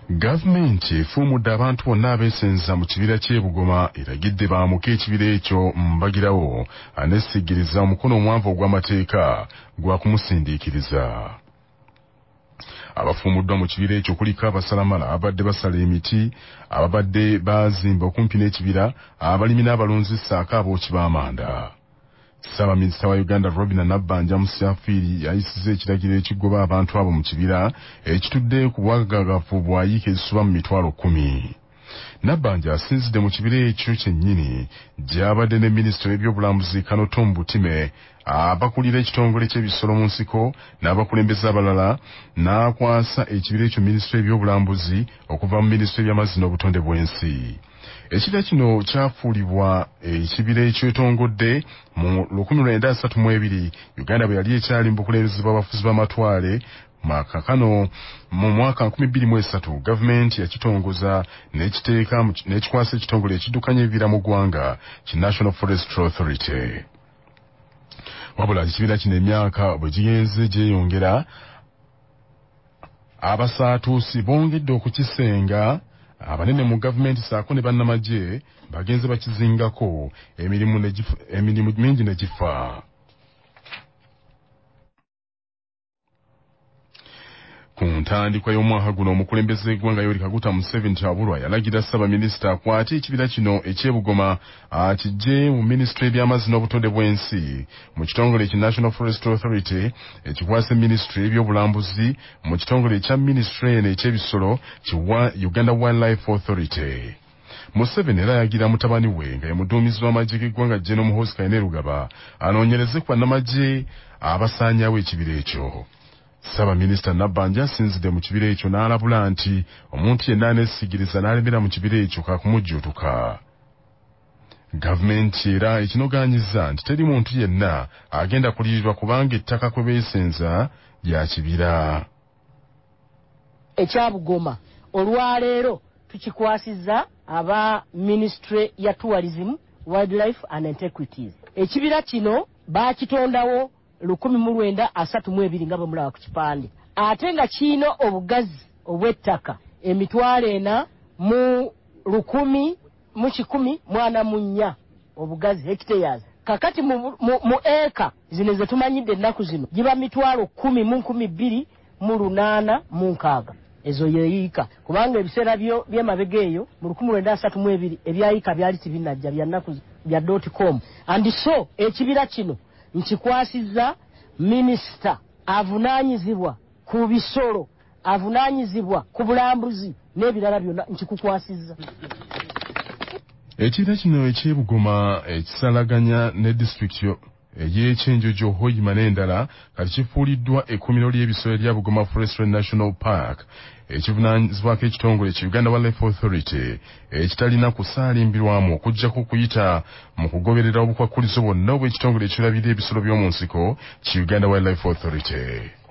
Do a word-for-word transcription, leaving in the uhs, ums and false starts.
Gavumenti efuumudde abantu bonna abeesenza mu kibira ky'e Bugoma eragidde baamuke ekibira ekyo mbagirawo aneesiggiriza omukono omwanvu ogw'amateeka gwa kumusindiikiriza. Abafuumuddwa mu kibira ekyo kuliko abasalamala abadde basala emiti, ababadde baazimba okumpi n'ekibira, abalimi n'abalunzi ssaako abooki b'amanda. Ssaabaminisita wa Uganda Robinah Nabbanja Musafiri yayisizza ekiragiro ekigoba abantu abo mu kibira ekitudde ku bwagagavu bwayiika ezisuba mu mitwalo kkumi. Nabbanja asinzidde mu kibira ekyo kyennyini gy'abadde ne minisitule w'ebyobulambuzi Kano Tom Butime, abakulira ekitongole ky'ebisolo mu nsiko n'abakulembeze abalala, n'akwasa ekibira ekyo minisitule w'ebyobulambuzi okuva mu minisitule y'amazzi n'obutonde bw'ensi. Ekibira kino kyafuulibwa ekibira ekyetongodde mu lukumi lwenda asatu mu ebiri Uganda bwe yali ekyali mu bukulembeze bw'abafuzi b'amatwale. Makakano mu mwaka nkumi bbiri mu esatu gavumenti yakitongoza n'ekiteeka n'ekikwasa ekitongole ekiddukanya ebibira mu ggwanga ki National Forestry Authority. Wabula ekibira kino emyaka bwe gigenze gyeyongera, abasaatuusi bongedde okukisenga. Abanene mu gavumenti saako ne bannamagye bagenze bakizingako, emirimu emirimu mingi ne gifa. Ku ntandikwa y'omwaka guno omukulembeze w'eggwanga Yoweri Kaguta Museveni Kyabulwa yalagira Ssaabaminisita akwate ekibira kino eky'e Bugoma akiggye mu minisitule y'ebyamazzi n'obutonde bw'ensi mu kitongole ki National Forestry Authority ekikwasa minisitule y'ebyobulambuzi mu kitongole ekya minisitule eno eky'ebisolo ki Uganda Wildlife Authority. Museveni era yagira mutabani we nga ye muduumizi w'amagye g'eggwanga General Muhoozi Kainerugaba anoonyereze ku bannamagye abasaanyaawo ekibira ekyo. Ssaabaminisita Nabbanja asinzidde mu kibira ekyo n'alabula nti omuntu yenna aneesigiriza n'alemera mu kibira ekyo kaakumujjuutuka. Gavumenti era ekinogaanyiza nti teri muntu yenna agenda kuliyirirwa kubanga ettaka kwe beesenza lya kibira. Ekya Bugoma olwaleero tukikwasizza aba Ministry ya Tourism, Wildlife and Antiquities. Ekibira kino baakitondawo lukumi mu lwenda asatu mu ebiri nga bwe mulaba ku kipande, ate nga kiina obugazi obw'ettaka emitwalo ena mu lukumi mu kikumi mwana mu nnya obugazi hectares. Kakati mu, mu, mu eka zino ze tumanyidde ennaku zino giba mitwalo kumi mu nkumi bbiri mu lunaana mu nkaaga. Ezo yeeyika kubanga ebiseera by'emabega eyo mu lukumi lwenda asatu mu ebiri ebyayika byali tibinajja bya nnaku bya dot com. And so ekibira kino nkikwasizza minisita avunaanyizibwa ku bisolo, avunaanyizibwa ku bulambuzi n'ebirala byonna nkikukwasizza. Ekibira kino eky'e Bugoma ekisalaganya ne disitulikiti ey'ekyenjojo Hoima n'endala kati kifuuliddwa ekkuumiro ly'ebisolo erya Bugoma Forestry National Park ekivunaanyizibwako ekitongole ki Uganda Wildlife Authority ekitalina kusaalimbirwamu okuggyako kuyita mu kugoberera obukwakkulizo bwonna obw'ekitongole ekirabirira ebisolo by'omu nsiko ki Uganda Wildlife Authority.